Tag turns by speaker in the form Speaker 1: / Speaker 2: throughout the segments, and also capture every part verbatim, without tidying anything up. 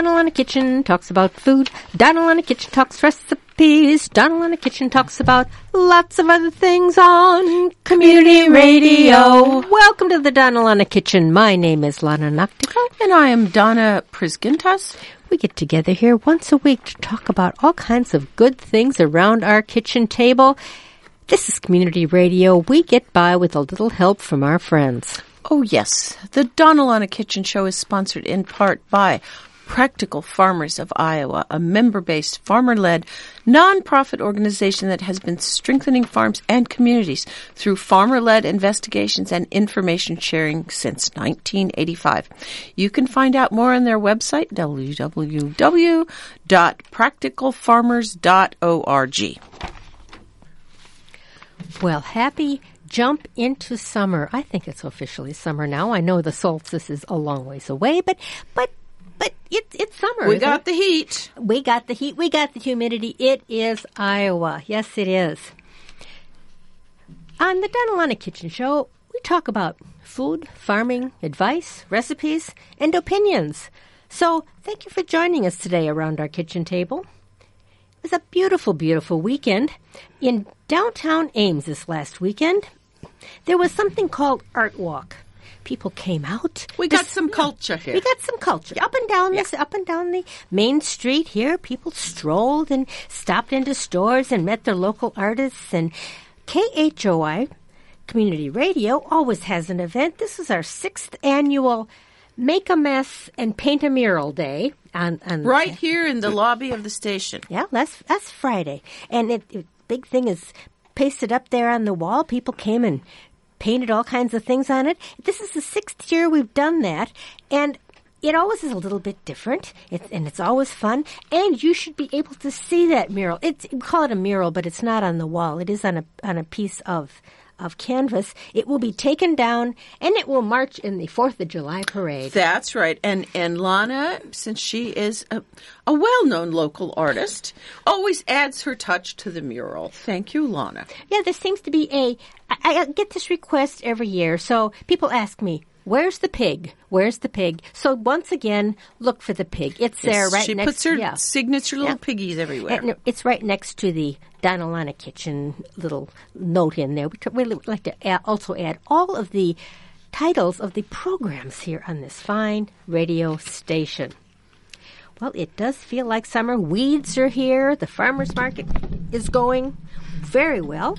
Speaker 1: Donald on the Kitchen talks about food. Donald on the Kitchen talks recipes. Donald on the Kitchen talks about lots of other things on community radio. Welcome to the Donald on the Kitchen. My name is Lana Noctico.
Speaker 2: And I am Donna Prisgintas.
Speaker 1: We get together here once a week to talk about all kinds of good things around our kitchen table. This is community radio. We get by with a little help from our friends.
Speaker 2: Oh, yes. The Donald on a Kitchen show is sponsored in part by Practical Farmers of Iowa, a member-based, farmer-led, nonprofit organization that has been strengthening farms and communities through farmer-led investigations and information sharing since nineteen eighty-five. You can find out more on their website, w w w dot practical farmers dot org.
Speaker 1: Well, happy jump into summer. I think it's officially summer now. I know the solstice is a long ways away, but but but it, it's summer.
Speaker 2: We got it? the heat.
Speaker 1: We got the heat. We got the humidity. It is Iowa. Yes, it is. On the Donald on a Kitchen show, we talk about food, farming, advice, recipes, and opinions. So thank you for joining us today around our kitchen table. It was a beautiful, beautiful weekend. In downtown Ames this last weekend, there was something called Art Walk. People came out.
Speaker 2: We got this, some culture here.
Speaker 1: We got some culture. Up and down yeah. this, up and down the main street here, people strolled and stopped into stores and met their local artists. And K H O I, Community Radio, always has an event. This is our sixth annual Make a Mess and Paint a Mural Day. On, on
Speaker 2: right here in the lobby of the station.
Speaker 1: Yeah, that's that's Friday. And it, it big thing is pasted up there on the wall. People came and painted all kinds of things on it. This is the sixth year we've done that. And it always is a little bit different. It's, and it's always fun. And you should be able to see that mural. It's, we call it a mural, but it's not on the wall. It is on a on a piece of of canvas. It will be taken down, and it will march in the fourth of July parade.
Speaker 2: That's right. And and Lana, since she is a, a well-known local artist, always adds her touch to the mural. Thank you, Lana.
Speaker 1: Yeah, there seems to be a... I, I get this request every year, so people ask me, where's the pig? Where's the pig? So once again, look for the pig. It's
Speaker 2: yes,
Speaker 1: there right
Speaker 2: she
Speaker 1: next...
Speaker 2: She puts her
Speaker 1: yeah.
Speaker 2: signature little
Speaker 1: yeah.
Speaker 2: piggies everywhere.
Speaker 1: And it's right next to the Donald on a Kitchen little note in there. We t- we like to add, also add all of the titles of the programs here on this fine radio station. Well, it does feel like summer. Weeds are here. The farmer's market is going very well.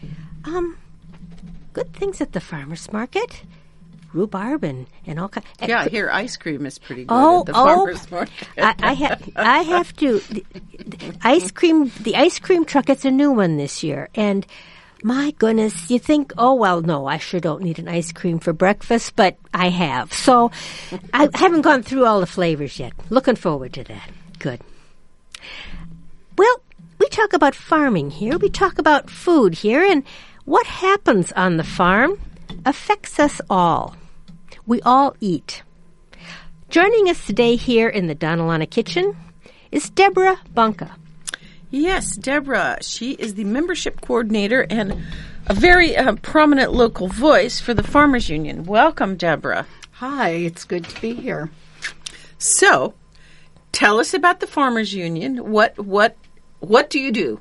Speaker 1: Um, good things at the farmer's market. Rhubarb and, and all kinds.
Speaker 2: Yeah, here ice cream is pretty good
Speaker 1: oh,
Speaker 2: at the
Speaker 1: oh,
Speaker 2: farmer's market.
Speaker 1: I, I, ha- I have to. The, the ice cream, the ice cream truck. It's a new one this year, and my goodness, you think, oh well, no, I sure don't need an ice cream for breakfast, but I have. So I haven't gone through all the flavors yet. Looking forward to that. Good. Well, we talk about farming here. We talk about food here, and what happens on the farm affects us all. We all eat. Joining us today here in the Donald on a Kitchen is Deborah Bunka.
Speaker 2: Yes, Deborah. She is the membership coordinator and a very uh, prominent local voice for the Farmers Union. Welcome, Deborah.
Speaker 3: Hi, it's good to be here.
Speaker 2: So, tell us about the Farmers Union. What what what do you do?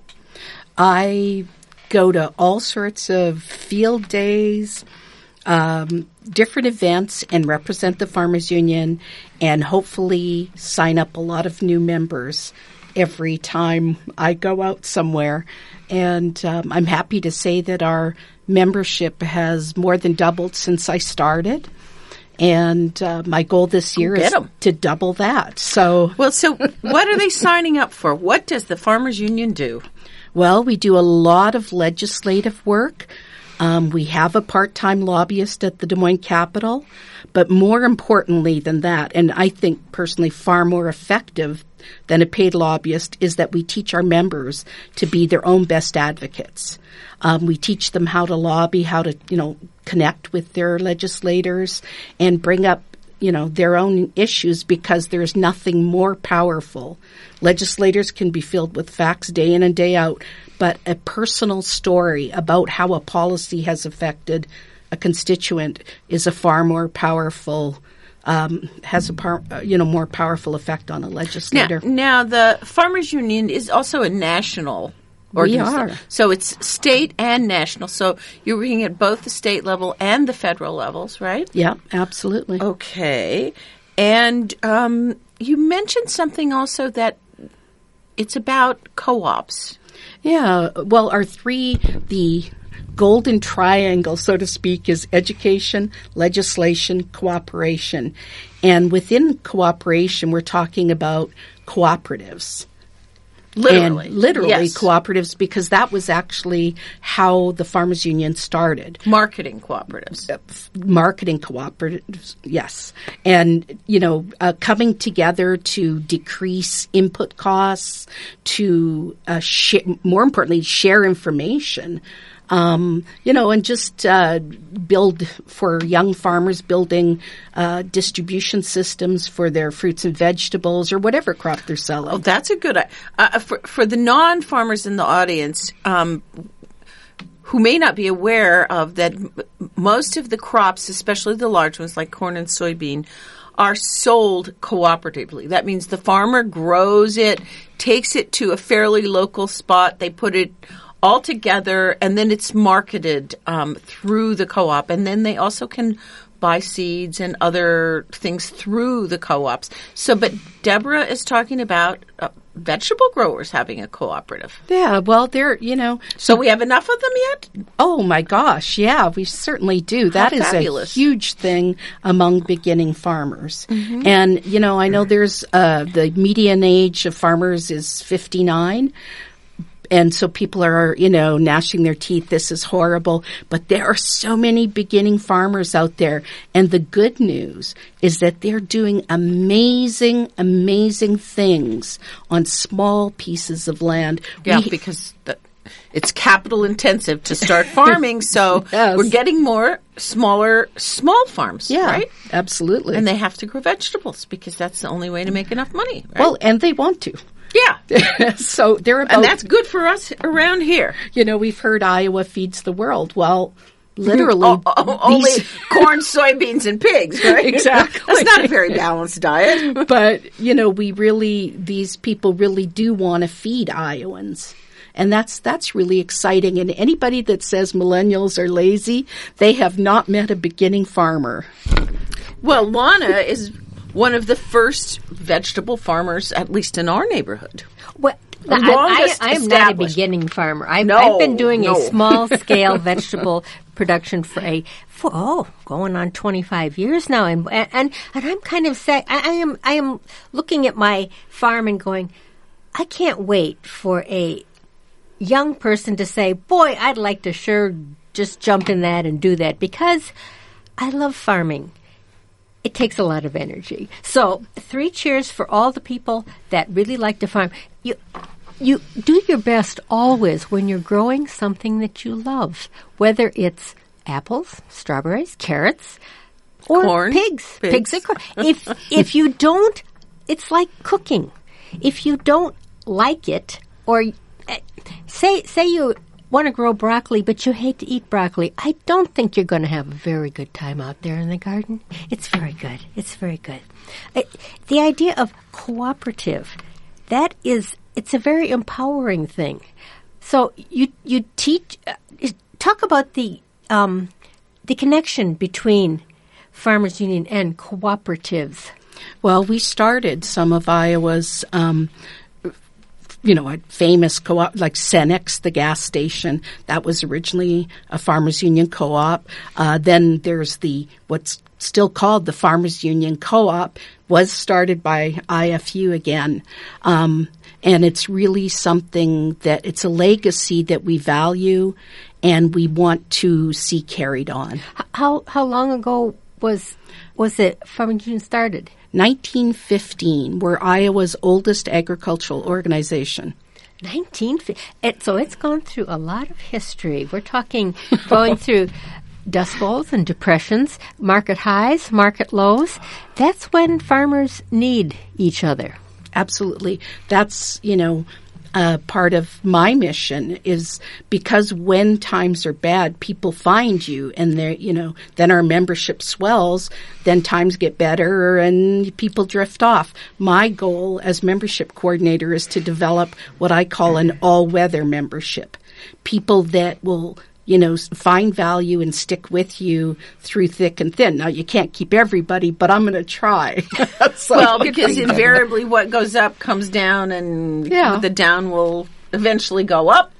Speaker 3: I go to all sorts of field days, um, different events, and represent the Farmers Union, and hopefully sign up a lot of new members every time I go out somewhere. And um, I'm happy to say that our membership has more than doubled since I started. And uh, my goal this year is em. to double that. So,
Speaker 2: well, so what are they signing up for? What does the Farmers Union do?
Speaker 3: Well, we do a lot of legislative work. Um, we have a part-time lobbyist at the Des Moines Capitol. But more importantly than that, and I think personally far more effective than a paid lobbyist, is that we teach our members to be their own best advocates. Um, we teach them how to lobby, how to, you know, connect with their legislators and bring up, you know, their own issues, because there's nothing more powerful. Legislators can be filled with facts day in and day out, but a personal story about how a policy has affected a constituent is a far more powerful um, has a par- uh, you know more powerful effect on a legislator.
Speaker 2: Now, now, the Farmers Union is also a national
Speaker 3: We
Speaker 2: organization.
Speaker 3: are.
Speaker 2: So it's state and national. So you're working at both the state level and the federal levels, right?
Speaker 3: Yeah, absolutely.
Speaker 2: Okay. And um, you mentioned something also that it's about co-ops.
Speaker 3: Yeah, well, our three, the golden triangle, so to speak, is education, legislation, cooperation. And within cooperation, we're talking about cooperatives.
Speaker 2: Literally.
Speaker 3: And literally
Speaker 2: Yes.
Speaker 3: cooperatives, because that was actually how the Farmers Union started.
Speaker 2: Marketing cooperatives.
Speaker 3: Marketing cooperatives, yes. And, you know, uh, coming together to decrease input costs, to, uh, sh- more importantly, share information. Um, you know, and just uh, build for young farmers, building uh, distribution systems for their fruits and vegetables or whatever crop they're selling.
Speaker 2: Oh, that's a good uh, for for the non-farmers in the audience um, who may not be aware of that. M- most of the crops, especially the large ones like corn and soybean, are sold cooperatively. That means the farmer grows it, takes it to a fairly local spot. They put it all together, and then it's marketed um, through the co-op. And then they also can buy seeds and other things through the co-ops. So, but Deborah is talking about uh, vegetable growers having a cooperative.
Speaker 3: Yeah, well, they're, you know.
Speaker 2: So we have enough of them yet?
Speaker 3: Oh, my gosh. Yeah, we certainly do. That is
Speaker 2: fabulous.
Speaker 3: a huge thing among beginning farmers.
Speaker 2: Mm-hmm.
Speaker 3: And, you know, I know there's uh, the median age of farmers is fifty-nine. And so people are, you know, gnashing their teeth. This is horrible. But there are so many beginning farmers out there. And the good news is that they're doing amazing, amazing things on small pieces of land.
Speaker 2: Yeah,
Speaker 3: We-
Speaker 2: because the, it's capital intensive to start farming. So
Speaker 3: Yes.
Speaker 2: we're getting more smaller, small farms,
Speaker 3: yeah,
Speaker 2: right?
Speaker 3: absolutely.
Speaker 2: And they have to grow vegetables because that's the only way to make enough money, right?
Speaker 3: Well, and they want to.
Speaker 2: yeah.
Speaker 3: So they're about,
Speaker 2: And that's good for us around here.
Speaker 3: you know, we've heard Iowa feeds the world. Well, literally,
Speaker 2: Oh, oh, only
Speaker 3: these-
Speaker 2: corn, soybeans, and pigs, right?
Speaker 3: Exactly.
Speaker 2: That's not a very balanced diet.
Speaker 3: but, you know, we really, these people really do want to feed Iowans. And that's that's really exciting. And anybody that says millennials are lazy, they have not met a beginning farmer.
Speaker 2: Well, Lana is one of the first vegetable farmers, at least in our neighborhood.
Speaker 1: Well,
Speaker 2: The
Speaker 1: I, I,
Speaker 2: longest
Speaker 1: I am not a
Speaker 2: established.
Speaker 1: beginning farmer. I've,
Speaker 2: No,
Speaker 1: I've been doing
Speaker 2: no.
Speaker 1: a small scale vegetable production for a for, oh going on twenty-five years now, and and and I'm kind of sad. I, I am I am looking at my farm and going, I can't wait for a young person to say, boy, I'd like to sure just jump in that and do that, because I love farming. It takes a lot of energy. So, three cheers for all the people that really like to farm. You, you do your best always when you're growing something that you love, whether it's apples, strawberries, carrots, or
Speaker 2: Corn,
Speaker 1: pigs.
Speaker 2: pigs.
Speaker 1: Pigs and corn. If if you don't, it's like cooking. If you don't like it, or uh, say say you want to grow broccoli, but you hate to eat broccoli, I don't think you're going to have a very good time out there in the garden. It's very good. It's very good. Uh, the idea of cooperative, that is, it's a very empowering thing. So you you teach, uh, talk about the um, the connection between Farmers Union and cooperatives.
Speaker 3: Well, we started some of Iowa's, um, you know, a famous co-op like Cenex, the gas station. That was originally a Farmers Union co-op. Uh, then there's the what's still called the Farmers Union Co-op, was started by I F U again. Um, and it's really something that it's a legacy that we value and we want to see carried on.
Speaker 1: H- How how long ago was was it Farmers Union started?
Speaker 3: nineteen fifteen, we're Iowa's oldest agricultural organization.
Speaker 1: nineteen fifty. It, so it's gone through a lot of history. We're talking going through dust bowls and depressions, market highs, market lows. That's when farmers need each other.
Speaker 3: Absolutely. That's, you know, uh, part of my mission is because when times are bad, people find you, and they, you know, then our membership swells. Then times get better, and people drift off. My goal as membership coordinator is to develop what I call an all-weather membership. People that will, you know, find value and stick with you through thick and thin. Now, you can't keep everybody, but I'm going to try. So
Speaker 2: well, because invariably what goes up comes down, and
Speaker 3: yeah.
Speaker 2: the down will eventually go up.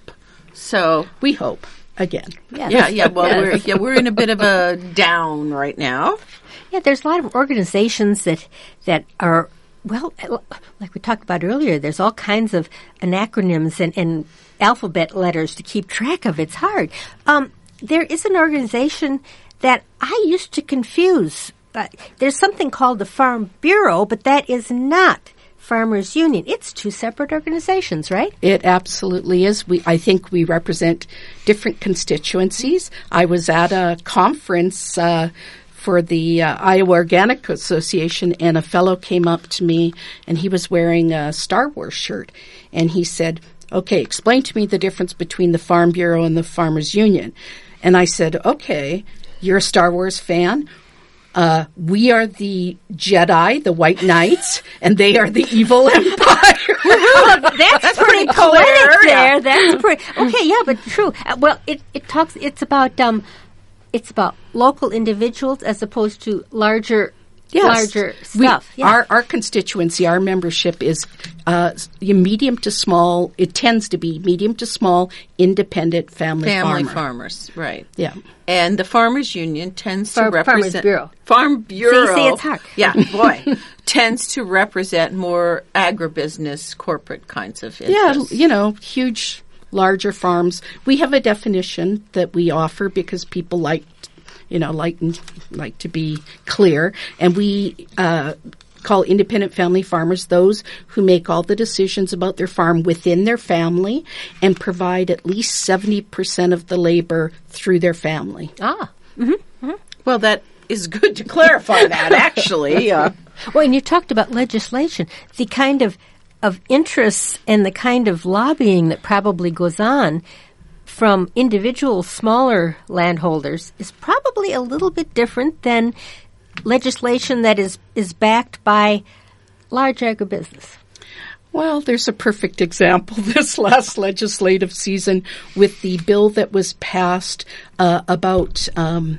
Speaker 2: So
Speaker 3: we hope again.
Speaker 2: Yes. Yeah, yeah. Well, yes. we're yeah we're in a bit of a down right now.
Speaker 1: Yeah, there's a lot of organizations that that are. Well, like we talked about earlier, there's all kinds of acronyms and, and alphabet letters to keep track of. It's hard. Um, there is an organization that I used to confuse. Uh, there's something called the Farm Bureau, but that is not Farmers Union. It's two separate organizations, right?
Speaker 3: It absolutely is. We, I think we represent different constituencies. I was at a conference uh for the uh, Iowa Organic Association, and a fellow came up to me, and he was wearing a Star Wars shirt, and he said, okay, explain to me the difference between the Farm Bureau and the Farmers Union. And I said, okay, you're a Star Wars fan. Uh, we are the Jedi, the White Knights, and they are the evil Empire.
Speaker 1: Well, that's pretty poetic there. That's pretty, okay, yeah, but true. Uh, well, it, it talks, it's about, um, It's about local individuals as opposed to larger,
Speaker 3: yes.
Speaker 1: larger stuff.
Speaker 3: We,
Speaker 1: yeah.
Speaker 3: Our our constituency, our membership is uh, medium to small. It tends to be medium to small, independent family
Speaker 2: family
Speaker 3: farmer.
Speaker 2: farmers, right?
Speaker 3: Yeah.
Speaker 2: And the Farmers Union tends
Speaker 1: Far,
Speaker 2: to represent
Speaker 1: Farmers Bureau.
Speaker 2: Farm Bureau.
Speaker 1: See, see, it's hard.
Speaker 2: Yeah, boy, tends to represent more agribusiness, corporate kinds of interests.
Speaker 3: Yeah, you know, huge. Larger farms. We have a definition that we offer because people like, you know, like like to be clear, and we uh, call independent family farmers those who make all the decisions about their farm within their family and provide at least seventy percent of the labor through their family.
Speaker 1: Ah, mm-hmm. Mm-hmm.
Speaker 2: Well, that is good to clarify that. Actually, uh,
Speaker 1: well, and you talked about legislation, the kind of of interests and the kind of lobbying that probably goes on from individual smaller landholders is probably a little bit different than legislation that is, is backed by large agribusiness.
Speaker 3: Well, there's a perfect example this last legislative season with the bill that was passed uh, about um,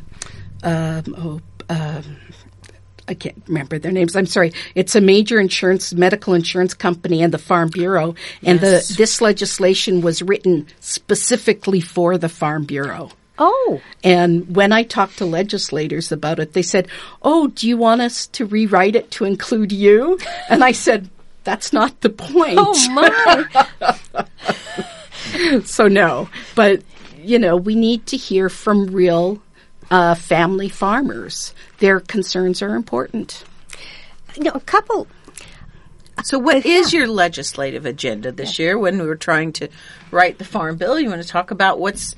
Speaker 3: uh, oh, uh, I can't remember their names. I'm sorry. It's a major insurance, medical insurance company and the Farm Bureau. And
Speaker 2: yes.
Speaker 3: the this legislation was written specifically for the Farm Bureau.
Speaker 1: Oh.
Speaker 3: And when I talked to legislators about it, they said, oh, do you want us to rewrite it to include you? And I said, that's not the point.
Speaker 1: Oh, my.
Speaker 3: So, no. But, you know, we need to hear from real Uh, family farmers. Their concerns are important.
Speaker 1: You know, a couple.
Speaker 2: So what is your legislative agenda this year when we were trying to write the Farm Bill? You want to talk about what's...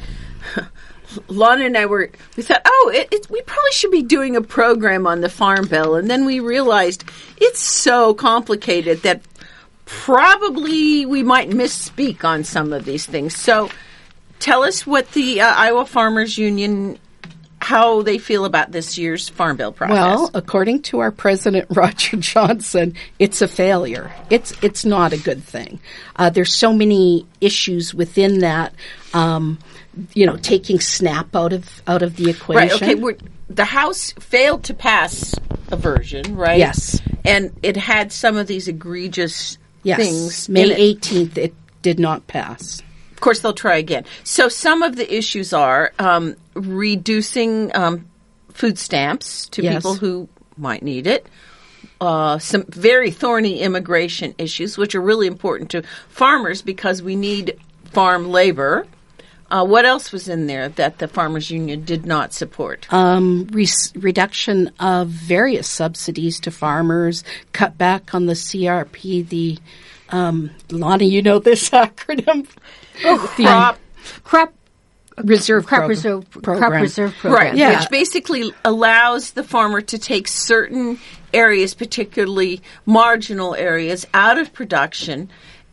Speaker 2: Lana and I were, we thought, oh, it, it, we probably should be doing a program on the Farm Bill. And then we realized it's so complicated that probably we might misspeak on some of these things. So tell us what the uh, Iowa Farmers Union, how they feel about this year's Farm Bill process.
Speaker 3: Well, according to our president, Roger Johnson, it's a failure. It's it's not a good thing. Uh, there's so many issues within that, um, you know, taking SNAP out of out of the equation.
Speaker 2: Right, okay. We're, the House failed to pass a version, right?
Speaker 3: Yes.
Speaker 2: And it had some of these egregious
Speaker 3: yes.
Speaker 2: things.
Speaker 3: May eighteenth, it did not pass.
Speaker 2: Of course, they'll try again. So some of the issues are um, reducing um, food stamps to
Speaker 3: yes.
Speaker 2: people who might need it. Uh, some very thorny immigration issues, which are really important to farmers because we need farm labor. Uh, what else was in there that the Farmers Union did not support?
Speaker 3: Um, re- reduction of various subsidies to farmers, cut back on the C R P, the um, Lonnie, you know this acronym.
Speaker 2: Oh, crop,
Speaker 1: crop
Speaker 3: reserve
Speaker 1: crop
Speaker 3: prog-
Speaker 1: reserve
Speaker 3: program.
Speaker 1: crop reserve program,
Speaker 2: right?
Speaker 3: Yeah.
Speaker 2: Which basically allows the farmer to take certain areas, particularly marginal areas, out of production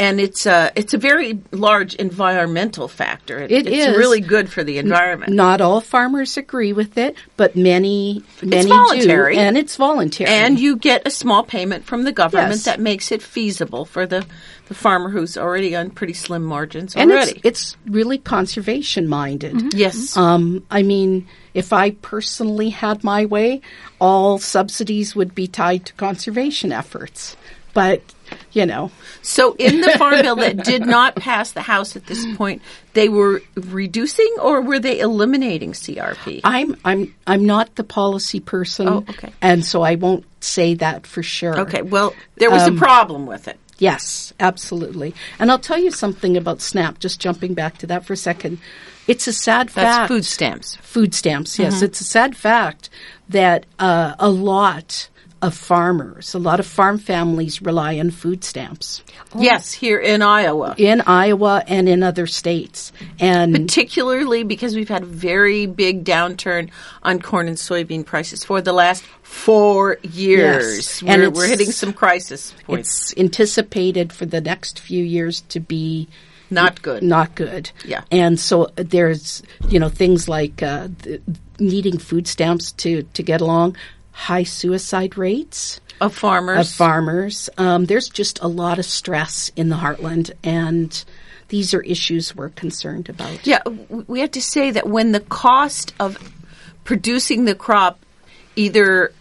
Speaker 2: And it's a, it's a very large environmental factor. It,
Speaker 3: It
Speaker 2: it's
Speaker 3: is.
Speaker 2: really good for the environment.
Speaker 3: Not all farmers agree with it, but many, many
Speaker 2: voluntary.
Speaker 3: do. And it's voluntary.
Speaker 2: And you get a small payment from the government
Speaker 3: Yes.
Speaker 2: that makes it feasible for the, the farmer who's already on pretty slim margins
Speaker 3: And
Speaker 2: already.
Speaker 3: it's, it's really conservation minded.
Speaker 2: Yes.
Speaker 3: Um, I mean, if I personally had my way, all subsidies would be tied to conservation efforts. But, you know.
Speaker 2: So in the farm bill that did not pass the House at this point, they were reducing or were they eliminating C R P?
Speaker 3: I'm I'm I'm not the policy person.
Speaker 2: Oh, okay.
Speaker 3: And so I won't say that for sure.
Speaker 2: Okay, well, there was
Speaker 3: Um,
Speaker 2: a problem with it.
Speaker 3: Yes, absolutely. And I'll tell you something about SNAP, just jumping back to that for a second. It's a sad
Speaker 2: That's
Speaker 3: fact.
Speaker 2: food stamps.
Speaker 3: Food stamps, yes. It's a sad fact that uh, a lot of farmers, a lot of farm families rely on food stamps
Speaker 2: Yes, here in Iowa.
Speaker 3: in Iowa and in other states. And
Speaker 2: Particularly because we've had a very big downturn on corn and soybean prices for the last four years.
Speaker 3: Yes,
Speaker 2: We're,
Speaker 3: and it's-
Speaker 2: we're hitting some crisis points.
Speaker 3: it's anticipated for the next few years to be
Speaker 2: Not good.
Speaker 3: not good.
Speaker 2: Yeah.
Speaker 3: And so there's, you know, things like uh, th- needing food stamps to, to get along, high suicide rates
Speaker 2: Of farmers.
Speaker 3: of farmers. Um, there's just a lot of stress in the heartland, and these are issues we're concerned about.
Speaker 2: Yeah, w- we have to say that when the cost of producing the crop either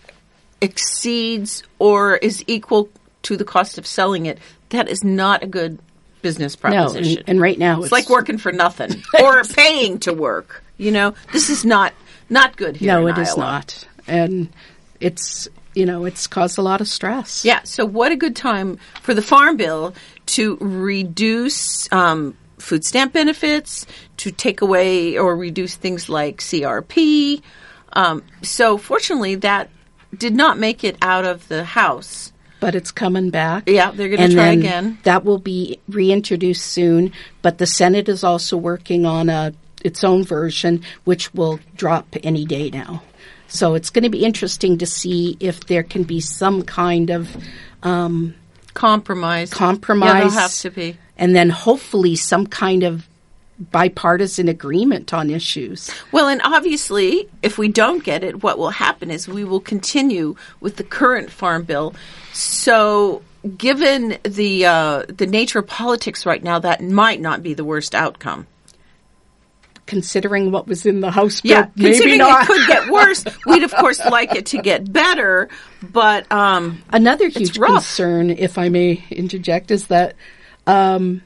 Speaker 2: exceeds or is equal to the cost of selling it, that is not a good business
Speaker 3: No,
Speaker 2: proposition.
Speaker 3: and, and right now
Speaker 2: it's,
Speaker 3: it's,
Speaker 2: like working for nothing or paying to work. You know, this is not not good here.
Speaker 3: No,
Speaker 2: in
Speaker 3: it is
Speaker 2: Iowa.
Speaker 3: not. And it's, you know, it's caused a lot of stress.
Speaker 2: Yeah, so what a good time for the Farm Bill to reduce um, food stamp benefits, to take away or reduce things like C R P. Um, so fortunately, that did not make it out of the House.
Speaker 3: But it's coming back.
Speaker 2: Yeah, they're going
Speaker 3: And
Speaker 2: to try
Speaker 3: then
Speaker 2: again.
Speaker 3: That will be reintroduced soon. But the Senate is also working on a its own version, which will drop any day now. So it's going to be interesting to see if there can be some kind of um,
Speaker 2: Compromise.
Speaker 3: compromise.
Speaker 2: Yeah, there'll have to be.
Speaker 3: And then hopefully some kind of bipartisan agreement on issues.
Speaker 2: Well, and obviously, if we don't get it, what will happen is we will continue with the current Farm Bill. So, given the uh, the nature of politics right now, that might not be the worst outcome.
Speaker 3: Considering what was in the House bill,
Speaker 2: Yeah,
Speaker 3: maybe
Speaker 2: considering
Speaker 3: not.
Speaker 2: it could get worse, we'd of course like it to get better. But um,
Speaker 3: Another huge
Speaker 2: rough.
Speaker 3: concern, if I may interject, is that um,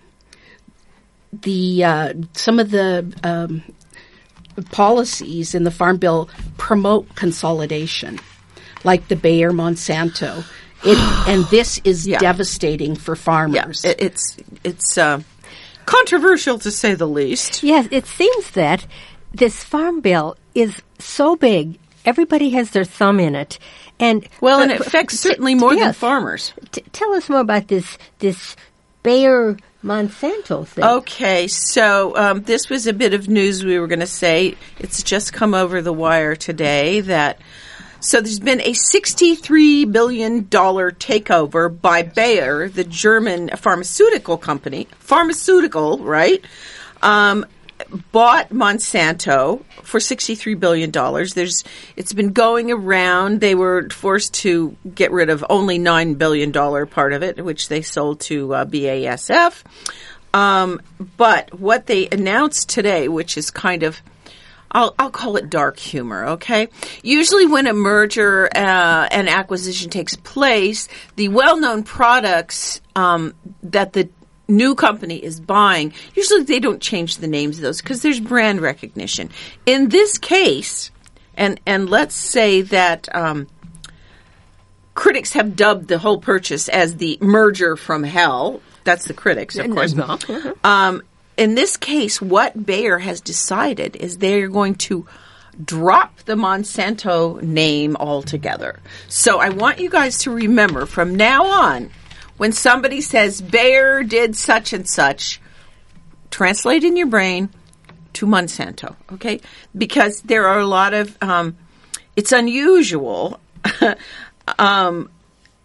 Speaker 3: the uh, some of the um, policies in the Farm Bill promote consolidation, like the Bayer Monsanto, it, and this is
Speaker 2: Yeah.
Speaker 3: devastating for
Speaker 2: yeah,
Speaker 3: farmers.
Speaker 2: it, it's it's uh, controversial to say the least.
Speaker 1: Yes, it seems that this farm bill is so big, everybody has their thumb in it. And
Speaker 2: Well, and it
Speaker 1: uh,
Speaker 2: affects
Speaker 1: t-
Speaker 2: certainly more than
Speaker 1: yes.
Speaker 2: farmers.
Speaker 1: T- tell us more about this this Bayer Monsanto thing.
Speaker 2: Okay, so um, this was a bit of news we were going to say. It's just come over the wire today that so there's been a sixty-three billion dollars takeover by Bayer, the German pharmaceutical company. Pharmaceutical, right? Um, bought Monsanto for sixty-three billion dollars. There's, it's been going around. They were forced to get rid of only nine billion dollars part of it, which they sold to uh, B A S F. Um, but what they announced today, which is kind of, I'll, I'll call it dark humor, okay? Usually when a merger uh, and acquisition takes place, the well-known products um, that the new company is buying, usually they don't change the names of those because there's brand recognition. In this case, and, and let's say that um, critics have dubbed the whole purchase as the merger from hell. That's the critics, of course. Um, in this case, what Bayer has decided is they're going to drop the Monsanto name altogether. So I want you guys to remember from now on, when somebody says Bayer did such and such, translate in your brain to Monsanto, okay? Because there are a lot of, um, it's unusual, um,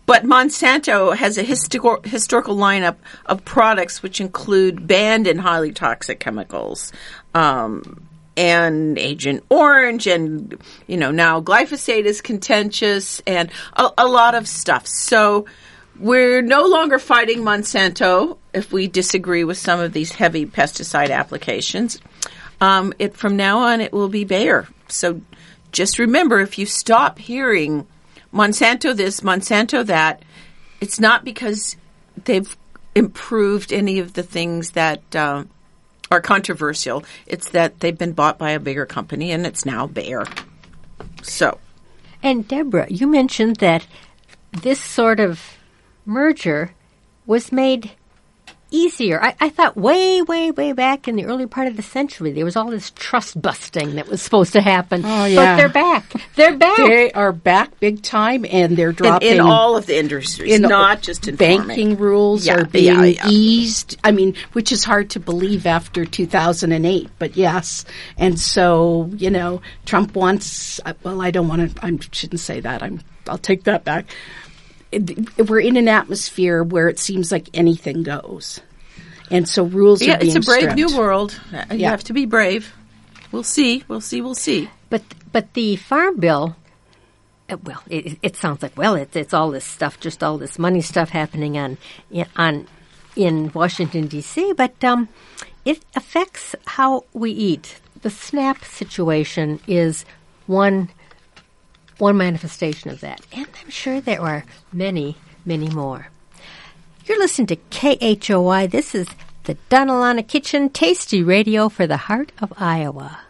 Speaker 2: But Monsanto has a histor- historical lineup of products which include banned and highly toxic chemicals, um, and Agent Orange, and, you know, now glyphosate is contentious, and a, a lot of stuff. So we're no longer fighting Monsanto if we disagree with some of these heavy pesticide applications. Um, it from now on, it will be Bayer. So just remember, if you stop hearing Monsanto this, Monsanto that, it's not because they've improved any of the things that uh, are controversial. It's that they've been bought by a bigger company, and it's now Bayer. So,
Speaker 1: and Deborah, you mentioned that this sort of merger was made easier. I, I thought way, way, way back in the early part of the century, there was all this trust busting that was supposed to happen.
Speaker 3: Oh, yeah.
Speaker 1: But they're back. They're back.
Speaker 3: They are back big time, and they're dropping...
Speaker 2: In, in all of the industries,
Speaker 3: in
Speaker 2: not just in
Speaker 3: banking
Speaker 2: farming.
Speaker 3: rules
Speaker 2: Yeah,
Speaker 3: are being
Speaker 2: yeah, yeah.
Speaker 3: eased. I mean, which is hard to believe after two thousand eight, but yes. And so, you know, Trump wants... Well, I don't want to... I shouldn't say that. I'm, I'll take that back. We're in an atmosphere where it seems like anything goes. And so rules
Speaker 2: yeah,
Speaker 3: are being
Speaker 2: it's a brave
Speaker 3: stripped.
Speaker 2: new world. You
Speaker 3: Yeah.
Speaker 2: have to be brave. We'll see. We'll see. We'll see.
Speaker 1: But but the farm bill, uh, well, it, it sounds like, well, it's it's all this stuff, just all this money stuff happening on on in Washington, D C, but um, it affects how we eat. The SNAP situation is one one manifestation of that. And I'm sure there are many, many more. You're listening to K H O I. This is the Donalana Kitchen Tasty Radio for the heart of Iowa.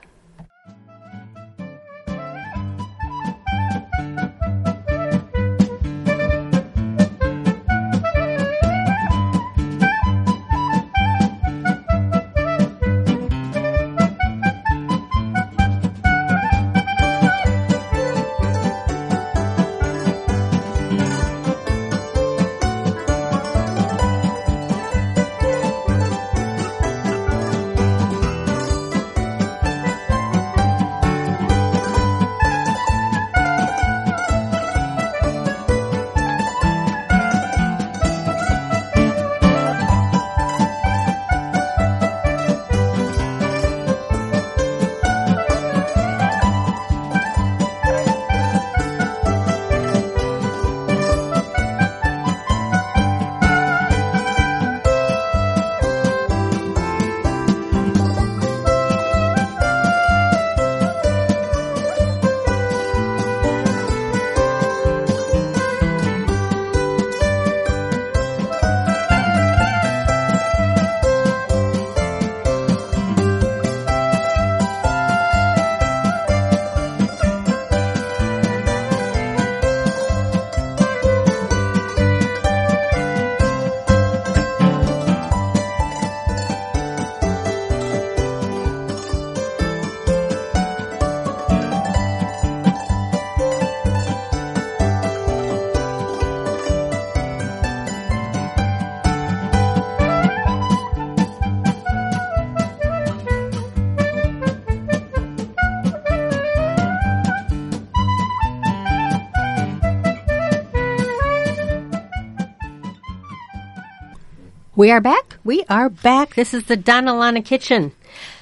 Speaker 1: We are back. We are back. This is the Donalana Kitchen.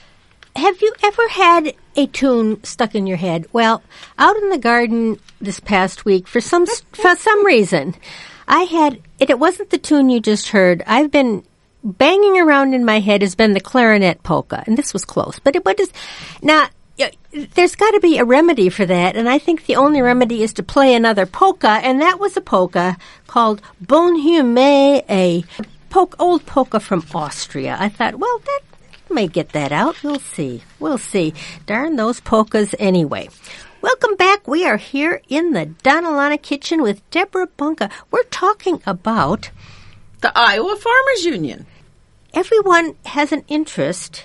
Speaker 1: Have you ever had a tune stuck in your head? Well, out in the garden this past week, for some for some reason, I had it. It wasn't the tune you just heard. I've been banging around in my head has been the clarinet polka, and this was close. But it, what is now? There's got to be a remedy for that, and I think the only remedy is to play another polka, and that was a polka called Bonne Humée, a polka, old polka from Austria. I thought, well, that may get that out. We'll see. We'll see. Darn those polkas anyway. Welcome back. We are here in the Donalana Kitchen with Deborah Bunka. We're talking about
Speaker 2: the Iowa Farmers Union.
Speaker 1: Everyone has an interest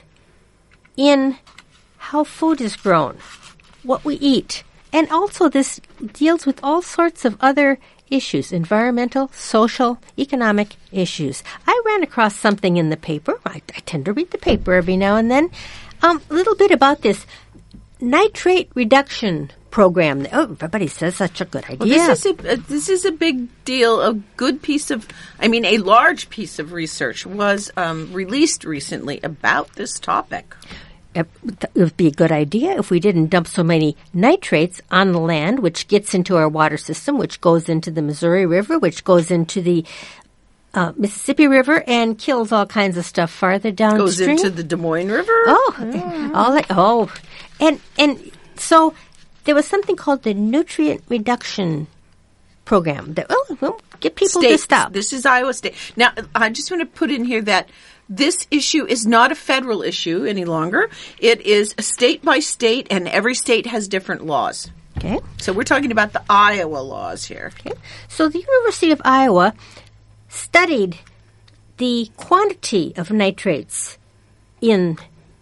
Speaker 1: in how food is grown, what we eat. And also this deals with all sorts of other issues, environmental, social, economic issues. I ran across something in the paper. I, I tend to read the paper every now and then. Um, a little bit about this nitrate reduction program. Oh, everybody says such a good idea.
Speaker 2: Well, this is a, uh, this is a big deal. A good piece of, I mean, a large piece of research was um, released recently about this topic.
Speaker 1: It would be a good idea if we didn't dump so many nitrates on the land, which gets into our water system, which goes into the Missouri River, which goes into the uh, Mississippi River, and kills all kinds of stuff farther downstream.
Speaker 2: Goes into the Des Moines River.
Speaker 1: Oh, mm. all that. Oh, and and so there was something called the nutrient reduction program that oh, well, get people
Speaker 2: State,
Speaker 1: to stop.
Speaker 2: This is Iowa State. Now, I just want to put in here that this issue is not a federal issue any longer. It is a state by state, and every state has different laws.
Speaker 1: Okay.
Speaker 2: So we're talking about the Iowa laws here.
Speaker 1: Okay. So the University of Iowa studied the quantity of nitrates in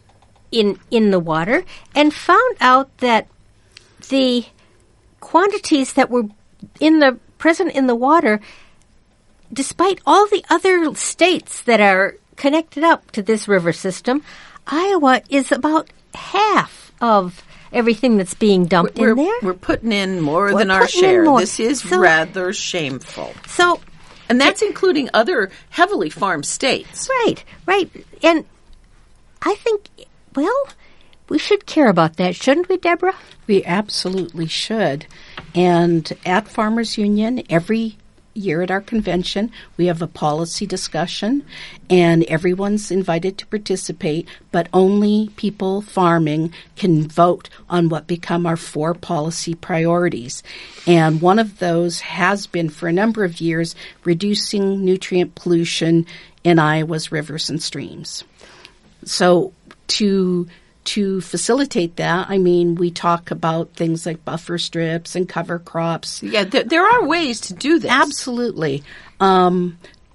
Speaker 1: in in the water and found out that the quantities that were in the present in the water, despite all the other states that are connected up to this river system, Iowa is about half of everything that's being dumped
Speaker 2: we're,
Speaker 1: in there.
Speaker 2: We're putting in more
Speaker 1: We're
Speaker 2: than our share. This is
Speaker 1: so,
Speaker 2: rather shameful.
Speaker 1: So,
Speaker 2: and that's it, including other heavily farmed states.
Speaker 1: Right, right. And I think, well, we should care about that, shouldn't we, Deborah?
Speaker 3: We absolutely should. And at Farmers Union, every year at our convention, we have a policy discussion, and everyone's invited to participate, but only people farming can vote on what become our four policy priorities. And one of those has been, for a number of years, reducing nutrient pollution in Iowa's rivers and streams. So to To facilitate that, I mean, we talk about things like buffer strips and cover crops.
Speaker 2: Yeah, th- there are ways to do this.
Speaker 3: Absolutely. Um,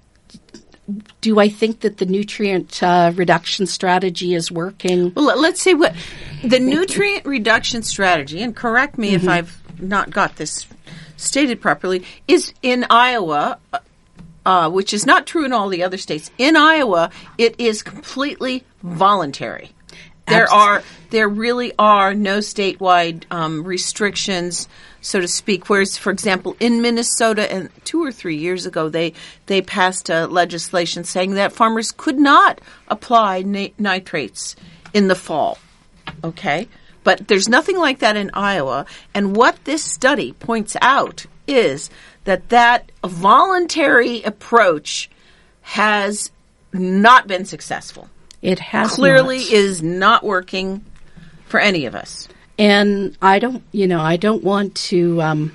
Speaker 3: do I think that the nutrient uh, reduction strategy is working?
Speaker 2: Well, let's see what the nutrient reduction strategy, and correct me mm-hmm. if I've not got this stated properly, is in Iowa, uh, which is not true in all the other states. In Iowa, it is completely voluntary. There are, there really are no statewide um, restrictions, so to speak. Whereas, for example, in Minnesota, and two or three years ago, they they passed uh, legislation saying that farmers could not apply na- nitrates in the fall. Okay, but there's nothing like that in Iowa. And what this study points out is that that voluntary approach has not been successful.
Speaker 3: It has
Speaker 2: clearly
Speaker 3: not.
Speaker 2: is not working for any of us.
Speaker 3: And I don't, you know, I don't want to um,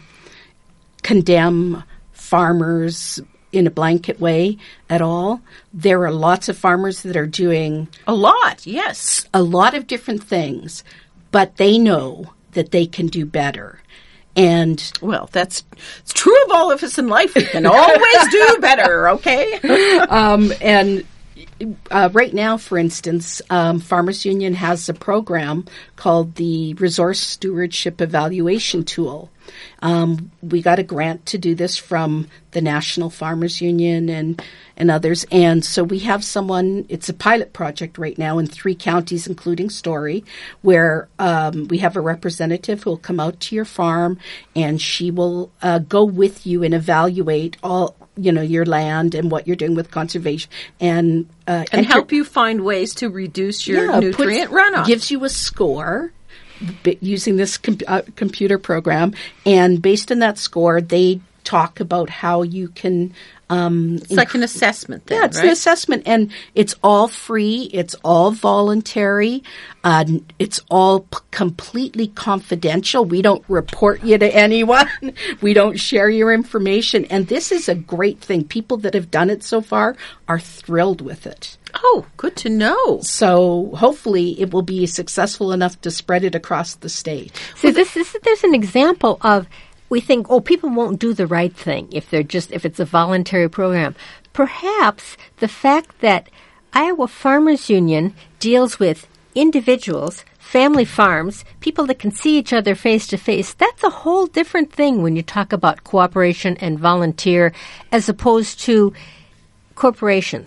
Speaker 3: condemn farmers in a blanket way at all. There are lots of farmers that are doing
Speaker 2: a lot, yes,
Speaker 3: a lot of different things, but they know that they can do better. And
Speaker 2: well, that's it's true of all of us in life. We can always do better, okay?
Speaker 3: um, and Uh, right now, for instance, um, Farmers Union has a program called the Resource Stewardship Evaluation Tool. Um, we got a grant to do this from the National Farmers Union and, and others. And so we have someone, it's a pilot project right now in three counties, including Story, where um, we have a representative who will come out to your farm, and she will uh, go with you and evaluate all you know, your land and what you're doing with conservation, and uh,
Speaker 2: and help you find ways to reduce your
Speaker 3: yeah,
Speaker 2: nutrient
Speaker 3: puts,
Speaker 2: runoff.
Speaker 3: Gives you a score using this com- uh, computer program, and based on that score, they talk about how you can. Um,
Speaker 2: it's like an assessment then,
Speaker 3: Yeah, it's
Speaker 2: right?
Speaker 3: an assessment, and it's all free. It's all voluntary. Uh, it's all p- completely confidential. We don't report you to anyone. We don't share your information. And this is a great thing. People that have done it so far are thrilled with it.
Speaker 2: Oh, good to know.
Speaker 3: So hopefully it will be successful enough to spread it across the state.
Speaker 1: So well, this, this, there's an example of we think, oh, people won't do the right thing if they're just if it's a voluntary program. Perhaps the fact that Iowa Farmers Union deals with individuals, family farms, people that can see each other face to face, that's a whole different thing when you talk about cooperation and volunteer as opposed to corporations.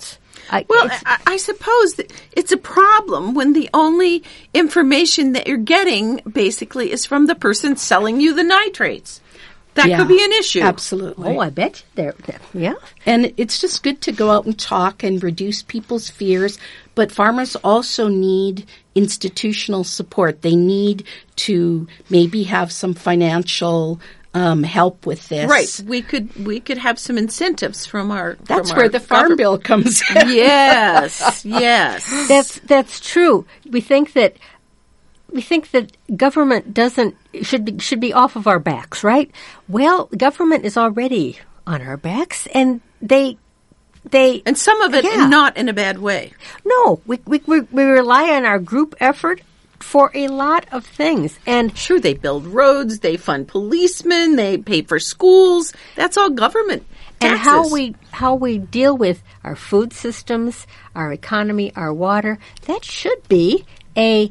Speaker 1: I,
Speaker 2: Well,
Speaker 1: it's-
Speaker 2: I, I suppose that it's a problem when the only information that you're getting basically is from the person selling you the nitrates. That
Speaker 3: Yeah,
Speaker 2: could be an issue.
Speaker 3: Absolutely.
Speaker 1: oh, I bet there. there- Yeah.
Speaker 3: And it's just good to go out and talk and reduce people's fears. But farmers also need institutional support. They need to maybe have some financial um, help with this.
Speaker 2: Right. We could we could have some incentives from our.
Speaker 3: That's
Speaker 2: from
Speaker 3: where
Speaker 2: our
Speaker 3: the farm
Speaker 2: government.
Speaker 3: bill comes in.
Speaker 2: Yes. Yes.
Speaker 1: That's that's true. We think that we think that government doesn't should be, should be off of our backs, right? Well, government is already on our backs, and they they
Speaker 2: And some of it
Speaker 1: Yeah.
Speaker 2: not in a bad way.
Speaker 1: no, we, we we we rely on our group effort for a lot of things, and
Speaker 2: Sure, they build roads, they fund policemen, they pay for schools. That's all government.
Speaker 1: and
Speaker 2: Taxes.
Speaker 1: how we how we deal with our food systems, our economy, our water. That should be a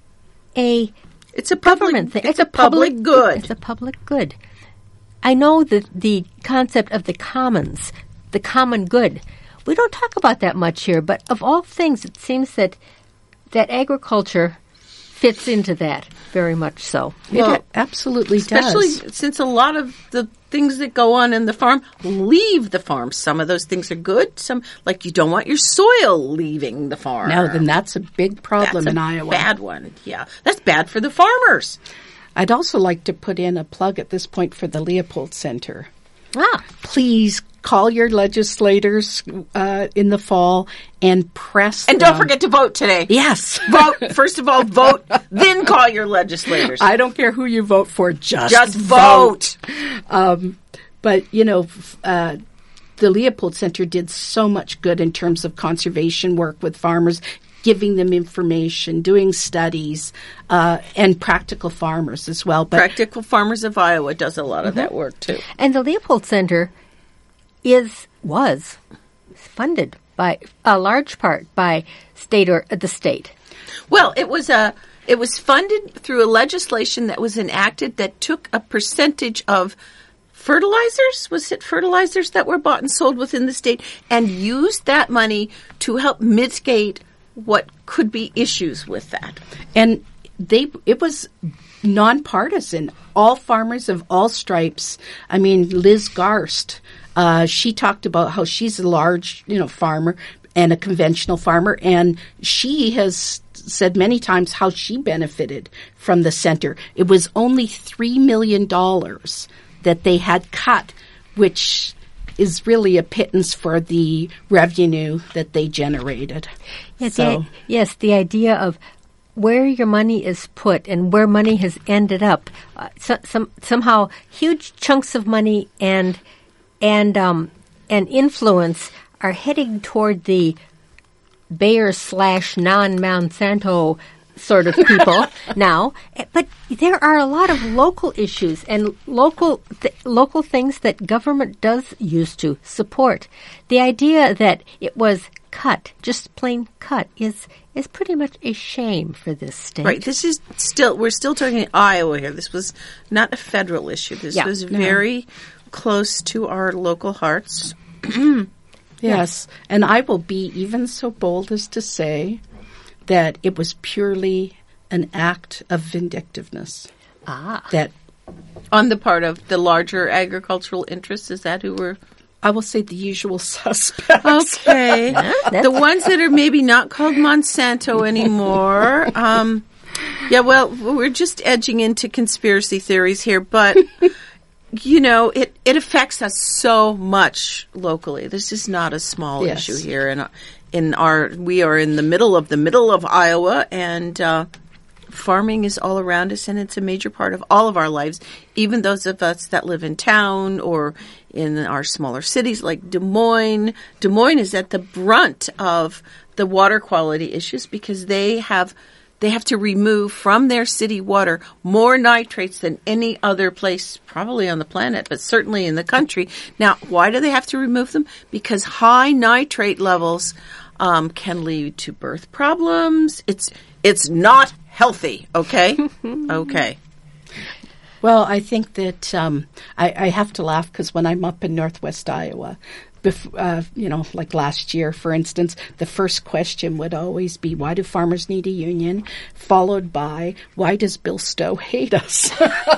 Speaker 1: a
Speaker 2: It's a public,
Speaker 1: government thing.
Speaker 2: It's, a public, good.
Speaker 1: It's a public good. I know that the concept of the commons, the common good, we don't talk about that much here, but of all things, it seems that that agriculture fits into that very much so.
Speaker 2: Well,
Speaker 3: It absolutely
Speaker 2: Especially
Speaker 3: does.
Speaker 2: since a lot of the things that go on in the farm leave the farm. Some of those things are good. Some, like you don't want your soil leaving the farm.
Speaker 3: No, then that's a big problem
Speaker 2: That's
Speaker 3: in
Speaker 2: a
Speaker 3: Iowa.
Speaker 2: bad one. Yeah, that's bad for the farmers.
Speaker 3: I'd also like to put in a plug at this point for the Leopold Center.
Speaker 1: Ah,
Speaker 3: Please call your legislators uh, in the fall and press
Speaker 2: And
Speaker 3: them.
Speaker 2: don't forget to vote today.
Speaker 3: Yes.
Speaker 2: Vote. First of all, vote, then call your legislators.
Speaker 3: I don't care who you vote for, just,
Speaker 2: Just vote.
Speaker 3: Um, but, you know, f- uh, the Leopold Center did so much good in terms of conservation work with farmers, giving them information, doing studies, uh, and practical farmers as well. But
Speaker 2: Practical Farmers of Iowa does a lot of that work, too.
Speaker 1: and the Leopold Center is was funded by a large part by state or uh, the state.
Speaker 2: Well, it was a it was funded through a legislation that was enacted that took a percentage of fertilizers. Was it fertilizers that were bought and sold within the state, and used that money to help mitigate what could be issues with that.
Speaker 3: And they, it was nonpartisan. All farmers of all stripes. I mean, Liz Garst, uh, she talked about how she's a large, you know, farmer and a conventional farmer, and she has said many times how she benefited from the center. It was only three million dollars that they had cut, which is really a pittance for the revenue that they generated.
Speaker 1: Yes,
Speaker 3: So-
Speaker 1: the, yes, the idea of where your money is put and where money has ended up. Uh, so, some somehow huge chunks of money and and um, and influence are heading toward the Bayer slash non Monsanto sort of people now. But there are a lot of local issues and local th- local things that government does use to support. The idea that it was cut, just plain cut, is is pretty much a shame for this state.
Speaker 2: Right. This is still, we're still talking Iowa here. This was not a federal issue. This
Speaker 1: Yeah.
Speaker 2: was very close to our local hearts.
Speaker 3: Yes, and I will be even so bold as to say that it was purely an act of vindictiveness.
Speaker 1: Ah.
Speaker 3: That
Speaker 2: On the part of the larger agricultural interests, is that who we're...
Speaker 3: I will say the usual suspects.
Speaker 2: Okay.
Speaker 1: that's-
Speaker 2: The ones that are maybe not called Monsanto anymore. Um, yeah, well, we're just edging into conspiracy theories here, but, you know, it, it affects us so much locally. This is not a small
Speaker 3: Yes.
Speaker 2: issue here. In, in our, we are in the middle of the middle of Iowa, and uh, farming is all around us, and it's a major part of all of our lives, even those of us that live in town or in our smaller cities like Des Moines. Des Moines is at the brunt of the water quality issues because they have they have to remove from their city water more nitrates than any other place probably on the planet, but certainly in the country. Now, why do they have to remove them? Because high nitrate levels um, can lead to birth problems. It's it's not healthy, okay? Okay.
Speaker 3: Well, I think that um, I, I have to laugh because when I'm up in northwest Iowa, bef- uh, you know, like last year, for instance, the first question would always be, why do farmers need a union? Followed by, why does Bill Stowe hate us?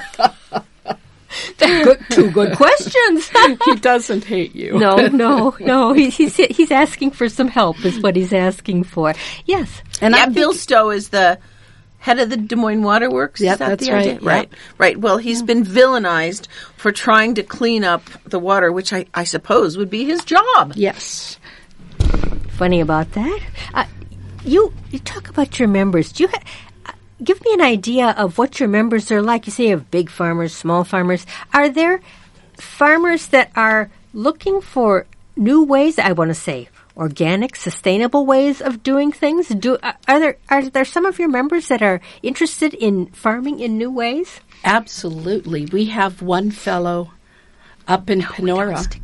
Speaker 1: Good, two good questions.
Speaker 3: He doesn't hate you.
Speaker 1: No, no, no. He, he's he's asking for some help, is what he's asking for. Yes,
Speaker 2: and yeah, Bill Stowe is the head of the Des Moines Water Works.
Speaker 3: Yeah,
Speaker 2: is that
Speaker 3: that's
Speaker 2: the
Speaker 3: right.
Speaker 2: idea? Right,
Speaker 3: yep.
Speaker 2: right. Well, he's yeah. been villainized for trying to clean up the water, which I, I suppose would be his job.
Speaker 3: Yes.
Speaker 1: Funny about that. Uh, you you talk about your members. Do you? Ha- Give me an idea of what your members are like. You say you have big farmers, small farmers. Are there farmers that are looking for new ways, I want to say, organic, sustainable ways of doing things? Do are there are there some of your members that are interested in farming in new ways?
Speaker 3: Absolutely. We have one fellow up in
Speaker 2: no,
Speaker 3: Panora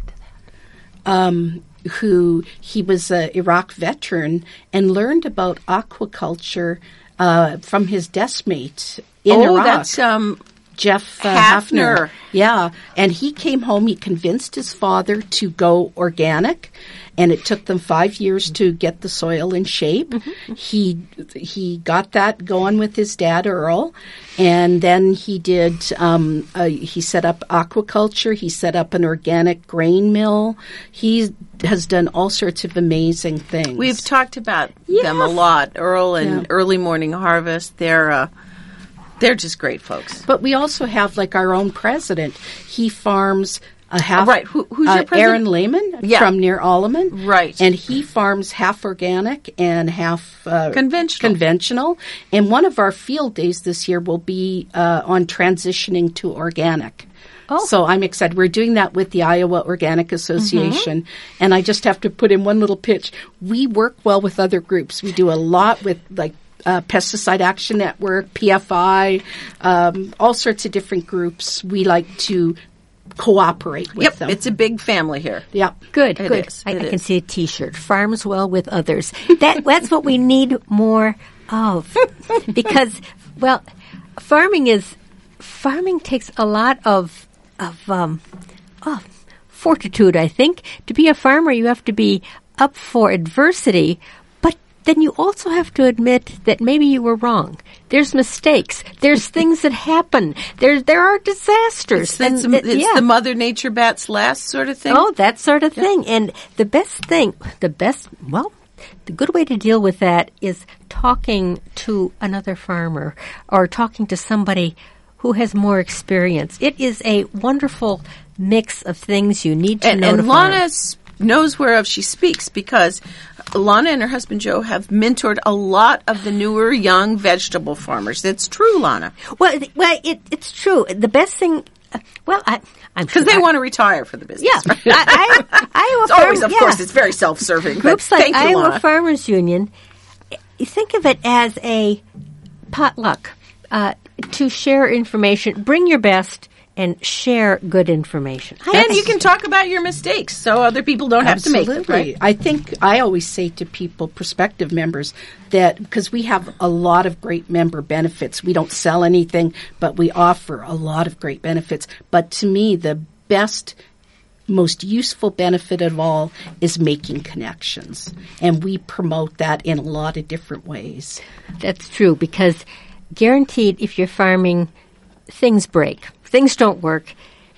Speaker 3: um, who he was an Iraq veteran and learned about aquaculture Uh, from his desk mate in
Speaker 2: oh,
Speaker 3: Iraq.
Speaker 2: that's um,
Speaker 3: Jeff uh,
Speaker 2: Hafner.
Speaker 3: Hafner. Yeah, and he came home. He convinced his father to go organic, and it took them five years to get the soil in shape. Mm-hmm. He he got that going with his dad Earl, and then he did. Um, uh, he set up aquaculture. He set up an organic grain mill. He has done all sorts of amazing things.
Speaker 2: We've talked about
Speaker 1: yes.
Speaker 2: them a lot. Earl and
Speaker 3: yeah.
Speaker 2: Early Morning Harvest. They're uh, they're just great folks.
Speaker 3: But we also have like our own president. He farms a half.
Speaker 2: Oh, right. Who, who's
Speaker 3: uh,
Speaker 2: your president?
Speaker 3: Aaron Lehman
Speaker 2: yeah.
Speaker 3: from near Alleman.
Speaker 2: Right.
Speaker 3: And he farms half organic and half uh,
Speaker 2: conventional.
Speaker 3: Conventional. And one of our field days this year will be uh, on transitioning to organic. Oh. So I'm excited. We're doing that with the Iowa Organic Association. Mm-hmm. And I just have to put in one little pitch. We work well with other groups. We do a lot with like uh, Pesticide Action Network, P F I, um, all sorts of different groups. We like to cooperate with
Speaker 2: yep,
Speaker 3: them.
Speaker 2: It's a big family here.
Speaker 3: Yeah.
Speaker 1: Good,
Speaker 2: it
Speaker 1: good.
Speaker 2: Is,
Speaker 1: I, I
Speaker 2: is.
Speaker 1: can see a T-shirt. Farms well with others. That That's what we need more of. Because, well, farming is, farming takes a lot of of um, oh, fortitude, I think. To be a farmer, you have to be up for adversity, but then you also have to admit that maybe you were wrong. There's mistakes. There's things that happen. There there are disasters.
Speaker 2: It's, it's,
Speaker 1: and,
Speaker 2: it's
Speaker 1: yeah.
Speaker 2: the Mother Nature bats last sort of thing.
Speaker 1: Oh, that sort of
Speaker 2: yeah.
Speaker 1: thing. And the best thing, the best, well, the good way to deal with that is talking to another farmer or talking to somebody who has more experience. It is a wonderful mix of things you need to
Speaker 2: and,
Speaker 1: know.
Speaker 2: And
Speaker 1: to
Speaker 2: Lana
Speaker 1: farm.
Speaker 2: s- knows whereof she speaks because Lana and her husband Joe have mentored a lot of the newer young vegetable farmers. It's true, Lana.
Speaker 1: Well, th- well, it, it's true. The best thing, uh, well, I, I'm
Speaker 2: because
Speaker 1: sure
Speaker 2: they
Speaker 1: I,
Speaker 2: want to retire for the business.
Speaker 1: Yeah,
Speaker 2: right?
Speaker 1: I, I, Iowa
Speaker 2: it's always,
Speaker 1: Farm-
Speaker 2: of
Speaker 1: yeah.
Speaker 2: course, it's very self-serving.
Speaker 1: Groups
Speaker 2: but
Speaker 1: like
Speaker 2: thank you,
Speaker 1: Iowa
Speaker 2: Lana.
Speaker 1: Farmers Union, you think of it as a potluck uh, to share information. Bring your best and share good information.
Speaker 2: And you can talk about your mistakes so other people don't have
Speaker 3: Absolutely.
Speaker 2: to make them. Right?
Speaker 3: I think I always say to people, prospective members, that because we have a lot of great member benefits. We don't sell anything, but we offer a lot of great benefits. But to me, the best, most useful benefit of all is making connections. And we promote that in a lot of different ways.
Speaker 1: That's true, because guaranteed if you're farming, things break. Things don't work.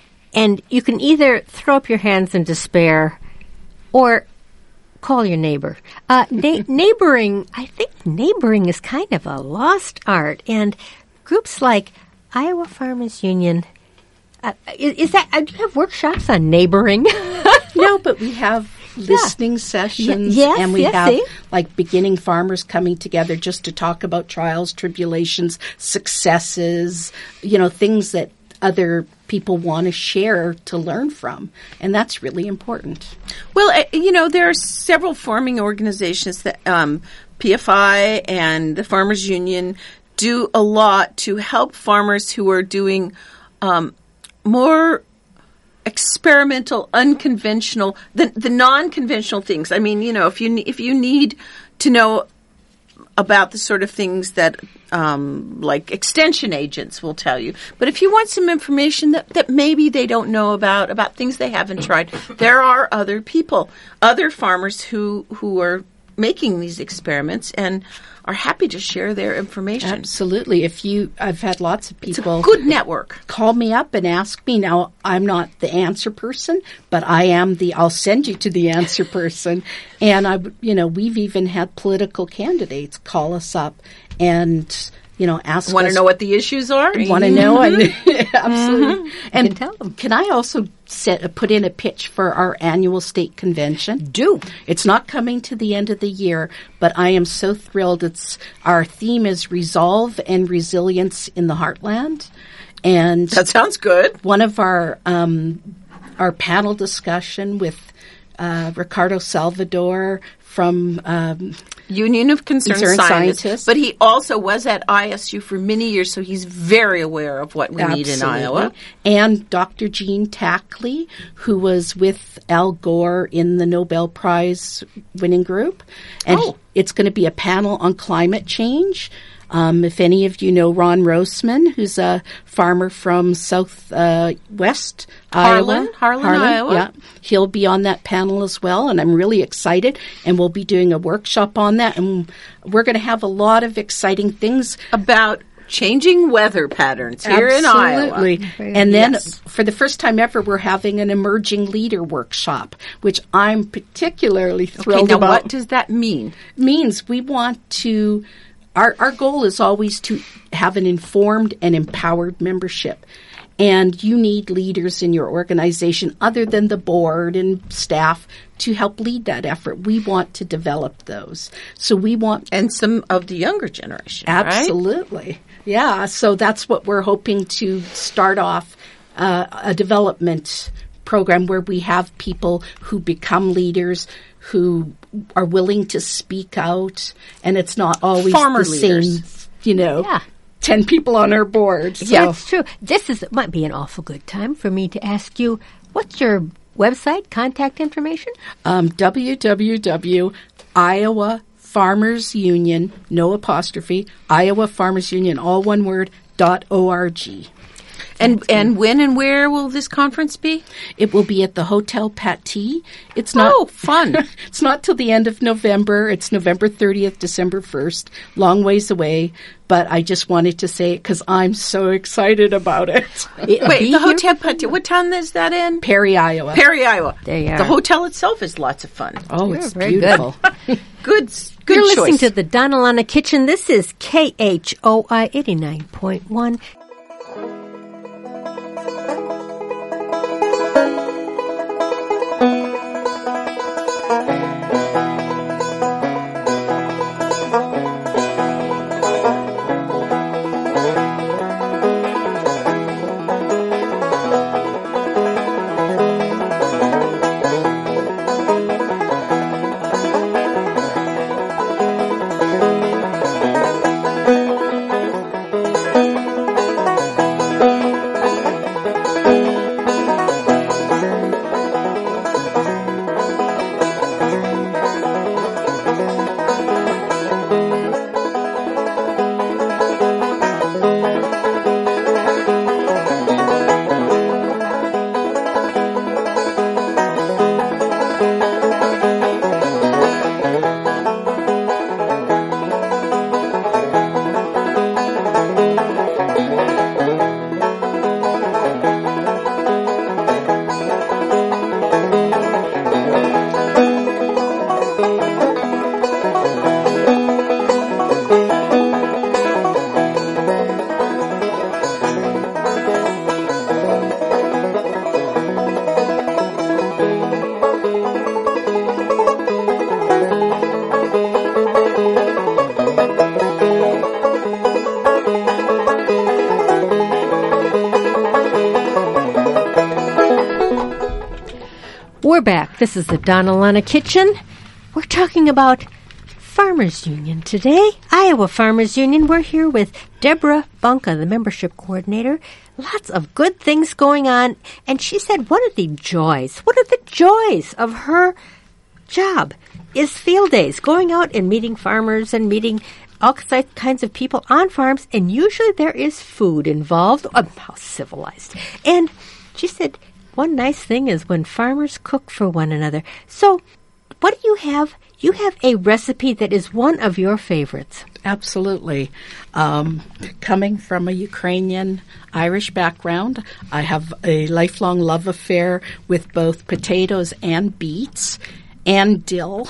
Speaker 1: And you can either throw up your hands in despair or call your neighbor. Uh, na- neighboring, I think neighboring is kind of a lost art. And groups like Iowa Farmers Union, uh, is, is that, uh, do you have workshops on neighboring?
Speaker 3: No, but we have listening sessions,
Speaker 1: Y- yes,
Speaker 3: and we
Speaker 1: yes,
Speaker 3: have
Speaker 1: see?
Speaker 3: like beginning farmers coming together just to talk about trials, tribulations, successes, you know, things that other people want to share to learn from. And that's really important.
Speaker 2: Well, uh, you know, there are several farming organizations that um, P F I and the Farmers Union do a lot to help farmers who are doing um, more experimental, unconventional, the, the non-conventional things. I mean, you know, if you ne- if you need to know about the sort of things that um, like extension agents will tell you. But if you want some information that, that maybe they don't know about, about things they haven't tried, there are other people, other farmers who, who are making these experiments and are happy to share their information.
Speaker 3: Absolutely. If you, I've had lots of people.
Speaker 2: It's a good network.
Speaker 3: Call me up and ask me. Now, I'm not the answer person, but I am the, I'll send you to the answer person. And I, you know, we've even had political candidates call us up and, you know, ask
Speaker 2: Want
Speaker 3: us.
Speaker 2: to know what the issues are?
Speaker 3: Want to know? And, absolutely.
Speaker 1: Mm-hmm.
Speaker 3: And
Speaker 1: can tell them.
Speaker 3: Can I also set, put in a pitch for our annual state convention?
Speaker 1: Do.
Speaker 3: It's not coming to the end of the year, but I am so thrilled. It's our theme is resolve and resilience in the heartland. And
Speaker 2: That sounds good.
Speaker 3: one of our um, our panel discussion with uh, Ricardo Salvador from um,
Speaker 2: Union of Concerned,
Speaker 3: Concerned
Speaker 2: Scientists.
Speaker 3: Scientists.
Speaker 2: But he also was at I S U for many years, so he's very aware of what we need in
Speaker 3: Absolutely.
Speaker 2: Iowa.
Speaker 3: And Doctor Jean Tackley, who was with Al Gore in the Nobel Prize winning group. And
Speaker 2: Oh.
Speaker 3: it's going to be a panel on climate change. Um, if any of you know Ron Roseman, who's a farmer from south uh, west
Speaker 2: Harlan,
Speaker 3: Iowa.
Speaker 2: Harlan, Iowa.
Speaker 3: Yeah, he'll be on that panel as well, and I'm really excited. And we'll be doing a workshop on that, and we're going to have a lot of exciting things
Speaker 2: About changing weather patterns here in Iowa.
Speaker 3: Absolutely. And then
Speaker 2: Yes.
Speaker 3: for the first time ever, we're having an emerging leader workshop, which I'm particularly
Speaker 2: Okay,
Speaker 3: thrilled
Speaker 2: now
Speaker 3: about.
Speaker 2: what does that mean?
Speaker 3: Means we want to, our, our goal is always to have an informed and empowered membership. And you need leaders in your organization other than the board and staff to help lead that effort. We want to develop those. So we want
Speaker 2: And some of the younger generation, right?
Speaker 3: Absolutely. Yeah. So that's what we're hoping to start off uh, a development program where we have people who become leaders who are willing to speak out, and it's not always
Speaker 2: Farmer
Speaker 3: the
Speaker 2: leaders.
Speaker 3: same, you know,
Speaker 1: Yeah.
Speaker 3: ten people on our board. So.
Speaker 1: That's true. This is might be an awful good time for me to ask you, what's your website, contact information?
Speaker 3: Um, w w w dot iowa farmers union, no apostrophe, Iowa Farmers Union, all one word, dot org.
Speaker 2: And and when and where will this conference be?
Speaker 3: It will be at the Hotel Paty. It's not
Speaker 2: Oh, fun.
Speaker 3: It's not till the end of November. It's November thirtieth, December first. Long ways away. But I just wanted to say it because I'm so excited about it.
Speaker 1: It'll
Speaker 2: Wait,
Speaker 1: be
Speaker 2: the
Speaker 1: here-
Speaker 2: Hotel Paty, what town is that in?
Speaker 3: Perry, Iowa.
Speaker 2: Perry, Iowa.
Speaker 1: There you
Speaker 2: The
Speaker 1: are.
Speaker 2: hotel itself is lots of fun.
Speaker 3: oh,
Speaker 1: You're
Speaker 3: it's
Speaker 1: very good.
Speaker 3: beautiful.
Speaker 2: Good, good
Speaker 1: You're
Speaker 2: choice.
Speaker 1: listening to the Donalana Kitchen. This is K H O I eighty-nine point one. We're back. This is the Donalana Kitchen. We're talking about Farmers Union today. Iowa Farmers Union. We're here with Deborah Bunka, the membership coordinator. Lots of good things going on. And she said one of the joys, one of the joys of her job is field days, going out and meeting farmers and meeting all si- kinds of people on farms, and usually there is food involved. Oh, how civilized. And she said, one nice thing is when farmers cook for one another. So what do you have? You have a recipe that is one of your favorites.
Speaker 3: Absolutely. Um, coming from a Ukrainian Irish background, I have a lifelong love affair with both potatoes and beets and dill.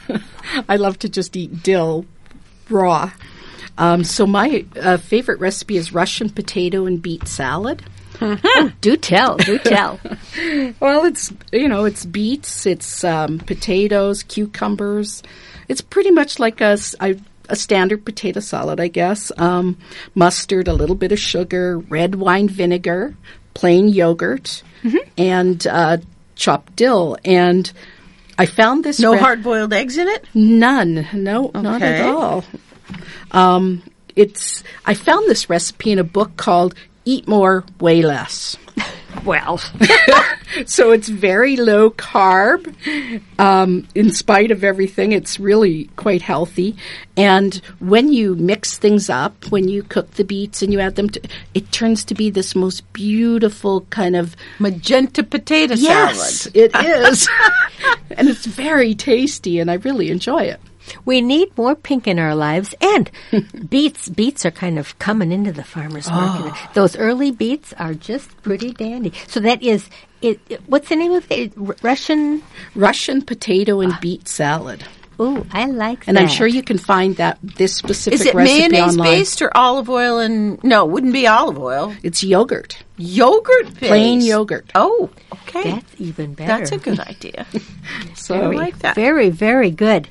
Speaker 3: I love to just eat dill raw. Um, so my uh, favorite recipe is Russian potato and beet salad.
Speaker 1: Oh, do tell, do tell.
Speaker 3: Well, it's, you know, it's beets, it's um, potatoes, cucumbers. It's pretty much like a, a, a standard potato salad, I guess. Um, mustard, a little bit of sugar, red wine vinegar, plain yogurt, mm-hmm. and uh, chopped dill. And I found this...
Speaker 2: No
Speaker 3: re-
Speaker 2: hard-boiled eggs in it?
Speaker 3: None. No, okay. Not at all. Um, it's. I found this recipe in a book called Eat More, Way Less.
Speaker 1: Well,
Speaker 3: so it's very low carb. Um, in spite of everything, it's really quite healthy. And when you mix things up, when you cook the beets and you add them to, it turns to be this most beautiful kind of
Speaker 2: magenta potato
Speaker 3: yes,
Speaker 2: salad.
Speaker 3: It is. And it's very tasty, and I really enjoy it.
Speaker 1: We need more pink in our lives, and beets. Beets are kind of coming into the farmers market. Oh. Those early beets are just pretty dandy. So that is, it, it, what's the name of it? R- Russian?
Speaker 3: Russian potato and uh, beet salad.
Speaker 1: Oh, I like
Speaker 3: and
Speaker 1: that.
Speaker 3: And I'm sure you can find that this specific
Speaker 2: is it
Speaker 3: recipe online.
Speaker 2: Mayonnaise based or olive oil? And no, it wouldn't be olive oil.
Speaker 3: It's yogurt.
Speaker 2: Yogurt based.
Speaker 3: Plain yogurt.
Speaker 2: Oh, okay.
Speaker 1: That's even better.
Speaker 2: That's a good idea.
Speaker 3: So
Speaker 1: very,
Speaker 2: I like that.
Speaker 1: Very, very good.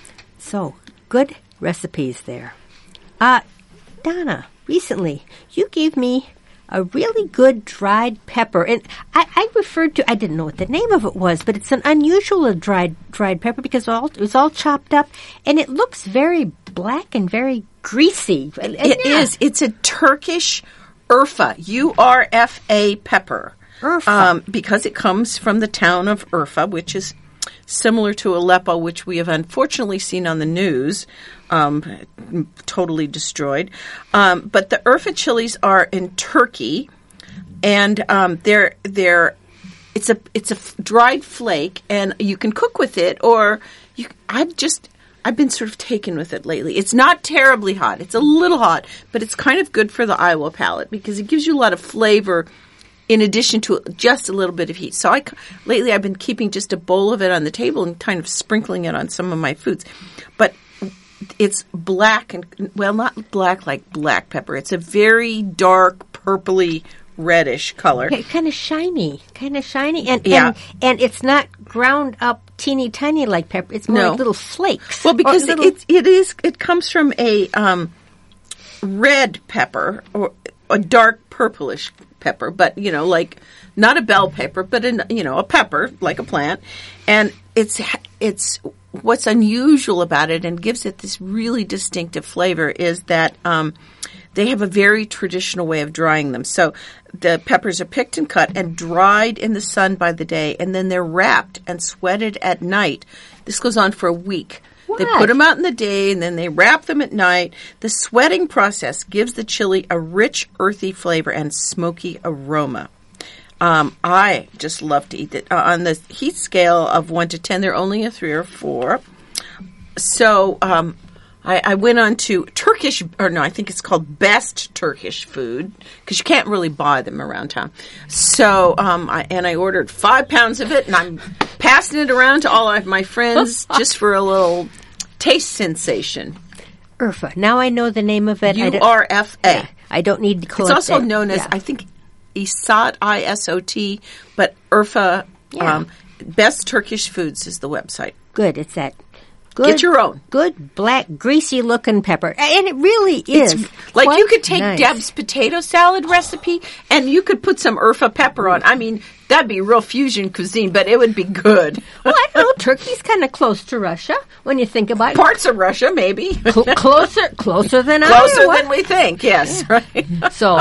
Speaker 1: So, good recipes there. Uh, Donna, recently you gave me a really good dried pepper. And I, I referred to, I didn't know what the name of it was, but it's an unusual dried dried pepper because all, it was all chopped up. And it looks very black and very greasy. And,
Speaker 2: it
Speaker 1: yeah.
Speaker 2: is. It's a Turkish Urfa, U R F A pepper.
Speaker 1: Urfa.
Speaker 2: Um, because it comes from the town of Urfa, which is similar to Aleppo, which we have unfortunately seen on the news, um, totally destroyed. Um, but the Urfa chilies are in Turkey, and um, they're they're it's a it's a f- dried flake, and you can cook with it, or you. I've just I've been sort of taken with it lately. It's not terribly hot; it's a little hot, but it's kind of good for the Iowa palate because it gives you a lot of flavor. In addition to just a little bit of heat. So I, lately I've been keeping just a bowl of it on the table and kind of sprinkling it on some of my foods. But it's black and, well, not black like black pepper. It's a very dark, purpley, reddish color.
Speaker 1: Okay, kind of shiny, kind of shiny. And,
Speaker 2: yeah.
Speaker 1: and and it's not ground up teeny tiny like pepper. It's more
Speaker 2: no.
Speaker 1: like little flakes.
Speaker 2: Well, because
Speaker 1: little...
Speaker 2: it, it is, it comes from a um, red pepper or a dark purplish pepper, but, you know, like not a bell pepper, but, a, you know, a pepper, like a plant. And it's, it's, what's unusual about it and gives it this really distinctive flavor is that um, they have a very traditional way of drying them. So the peppers are picked and cut and dried in the sun by the day, and then they're wrapped and sweated at night. This goes on for a week.
Speaker 1: What?
Speaker 2: They put them out in the day, and then they wrap them at night. The sweating process gives the chili a rich, earthy flavor and smoky aroma. Um, I just love to eat it. Uh, on the heat scale of one to ten, they're only a three or four. So um, I, I went on to Turkish, or no, I think it's called Best Turkish Food, because you can't really buy them around town. So, um, I, and I ordered five pounds of it, and I'm passing it around to all of my friends just for a little taste sensation.
Speaker 1: Urfa. Now I know the name of it.
Speaker 2: U R F A.
Speaker 1: Yeah, I don't need to collect
Speaker 2: It's also
Speaker 1: it.
Speaker 2: known as,
Speaker 1: yeah.
Speaker 2: I think, Isot, I S O T, but Urfa,
Speaker 1: Yeah.
Speaker 2: um, Best Turkish Foods is the website.
Speaker 1: Good. It's that good.
Speaker 2: Get your own.
Speaker 1: Good, black, greasy-looking pepper. And it really is.
Speaker 2: It's, like,
Speaker 1: quite
Speaker 2: you could take
Speaker 1: nice.
Speaker 2: Deb's potato salad recipe, and you could put some Urfa pepper on. I mean, that'd be real fusion cuisine, but it would be good.
Speaker 1: Well, I don't know. Turkey's kind of close to Russia when you think about it.
Speaker 2: Parts of Russia, maybe.
Speaker 1: Cl- closer, closer than
Speaker 2: Closer
Speaker 1: Iowa.
Speaker 2: than we think, yes. Right.
Speaker 1: So,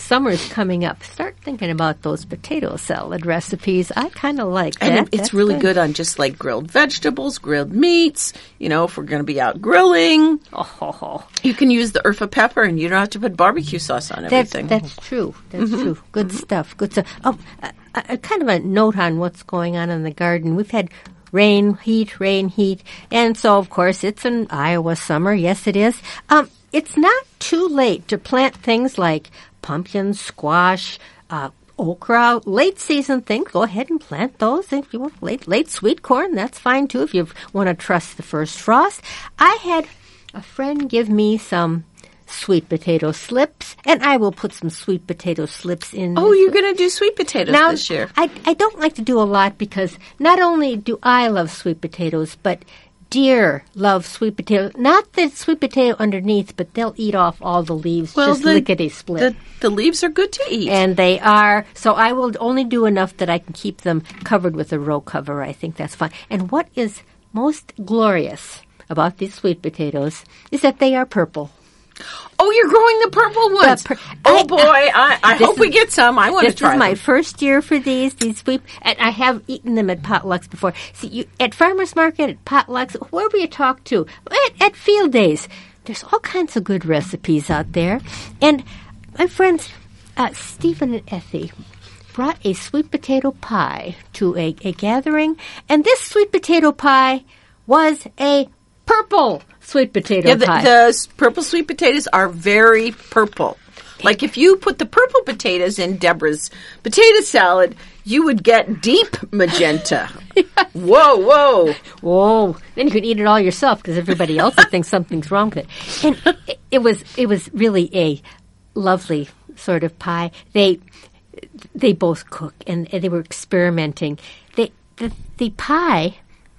Speaker 1: summer's coming up, start thinking about those potato salad recipes. I kind of like that.
Speaker 2: And it, it's
Speaker 1: That's
Speaker 2: really
Speaker 1: good.
Speaker 2: good on just like grilled vegetables, grilled meats. You know, if we're going to be out grilling,
Speaker 1: Oh, ho, ho.
Speaker 2: you can use the Urfa pepper and you don't have to put barbecue sauce on
Speaker 1: That's,
Speaker 2: everything.
Speaker 1: that's true. That's true. Good stuff. Good stuff. Oh, uh, uh, kind of a note on what's going on in the garden. We've had rain, heat, rain, heat. And so, of course, it's an Iowa summer. Yes, it is. Um, it's not too late to plant things like pumpkin, squash, uh, okra, late season things. Go ahead and plant those. If you want late, late sweet corn, that's fine too if you want to trust the first frost. I had a friend give me some sweet potato slips, and I will put some sweet potato slips in.
Speaker 2: oh,
Speaker 1: this-
Speaker 2: you're going to do sweet potatoes
Speaker 1: now,
Speaker 2: this year.
Speaker 1: I, I don't like to do a lot because not only do I love sweet potatoes, but deer love sweet potatoes. Not the sweet potato underneath, but they'll eat off all the leaves just
Speaker 2: the,
Speaker 1: lickety-split.
Speaker 2: the, the leaves are good to eat.
Speaker 1: And they are, so I will only do enough that I can keep them covered with a row cover. I think that's fine. And what is most glorious about these sweet potatoes is that they are purple.
Speaker 2: oh, you're growing the purple ones.
Speaker 1: per-
Speaker 2: oh,
Speaker 1: I-
Speaker 2: boy. I, I
Speaker 1: This
Speaker 2: hope
Speaker 1: is-
Speaker 2: we get some. I want to
Speaker 1: This
Speaker 2: try
Speaker 1: is my
Speaker 2: them.
Speaker 1: first year for these. These sweet, and I have eaten them at potlucks before. See, you at farmers market, at potlucks, wherever you talk to, at, at field days, there's all kinds of good recipes out there. And my friends, uh, Stephen and Effie, brought a sweet potato pie to a, a gathering, and this sweet potato pie was a purple sweet potato
Speaker 2: Yeah, the,
Speaker 1: pie.
Speaker 2: the s- purple sweet potatoes are very purple. Like if you put the purple potatoes in Deborah's potato salad, you would get deep magenta. Whoa, whoa.
Speaker 1: Whoa! Then you can eat it all yourself because everybody else will think something's wrong with it. And it, it was it was really a lovely sort of pie. They they both cook and, and they were experimenting. They the the pie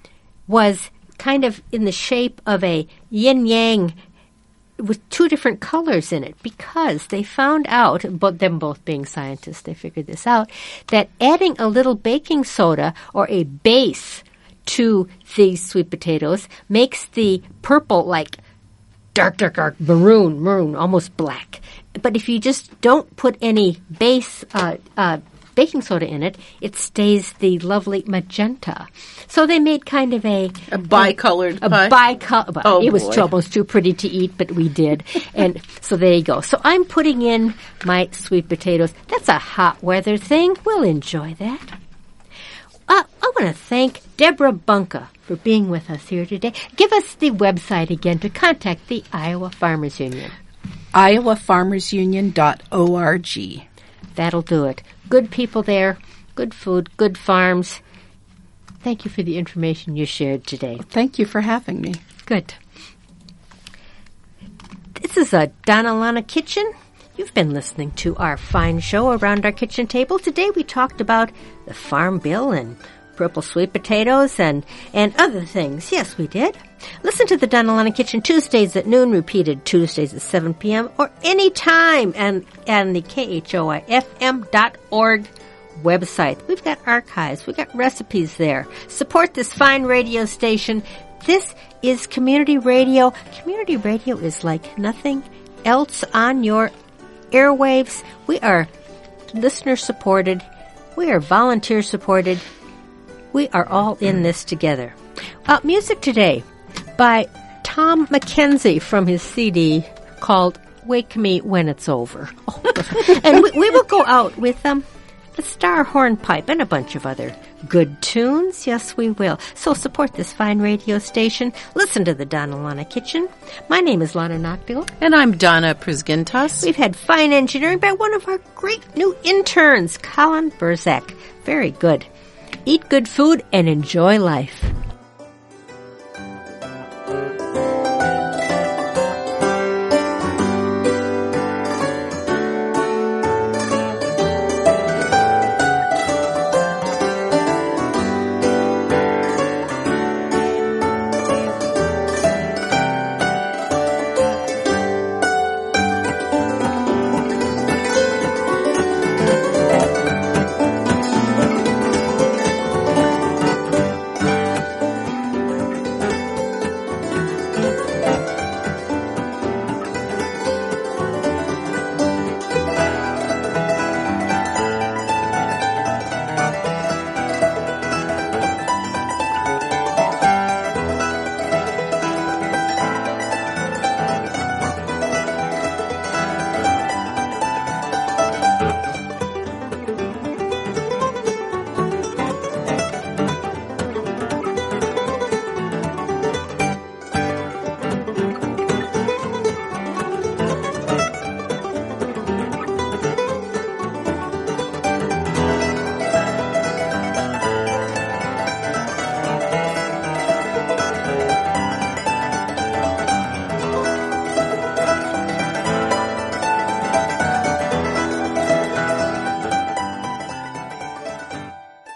Speaker 1: was kind of in the shape of a yin yang with two different colors in it because they found out, but them both being scientists, they figured this out, that adding a little baking soda or a base to these sweet potatoes makes the purple like dark, dark, dark, maroon, maroon, almost black. But if you just don't put any base uh, uh, baking soda in it, it stays the lovely magenta. So they made kind of a
Speaker 2: A bicolored
Speaker 1: a
Speaker 2: pie?
Speaker 1: bicolor.
Speaker 2: Oh,
Speaker 1: it was
Speaker 2: boy.
Speaker 1: too, almost too pretty to eat, but we did. And so there you go. So I'm putting in my sweet potatoes. That's a hot weather thing. We'll enjoy that. Uh, I want to thank Deborah Bunka for being with us here today. Give us the website again to contact the Iowa Farmers Union.
Speaker 3: iowa farmers union dot org.
Speaker 1: That'll do it. Good people there, good food, good farms. Thank you for the information you shared today.
Speaker 3: Thank you for having me.
Speaker 1: Good. This is a Donna Lana Kitchen. You've been listening to our fine show around our kitchen table. Today we talked about the Farm Bill and purple sweet potatoes and, and other things. Yes, we did. Listen to the Donna Lana Kitchen Tuesdays at noon, repeated Tuesdays at seven p.m. or any time and, and the K H O I F M dot org website. We've got archives. We've got recipes there. Support this fine radio station. This is community radio. Community radio is like nothing else on your airwaves. We are listener supported. We are volunteer supported. We are all in this together. Uh, music today by Tom McKenzie from his C D called Wake Me When It's Over. Oh, and we, we will go out with um, the Star Hornpipe and a bunch of other good tunes. Yes, we will. So support this fine radio station. Listen to the Donna Lana Kitchen. My name is Lana Knockdale.
Speaker 2: And I'm Donna Prisgintas.
Speaker 1: We've had fine engineering by one of our great new interns, Colin Burzak. Very good. Eat good food and enjoy life.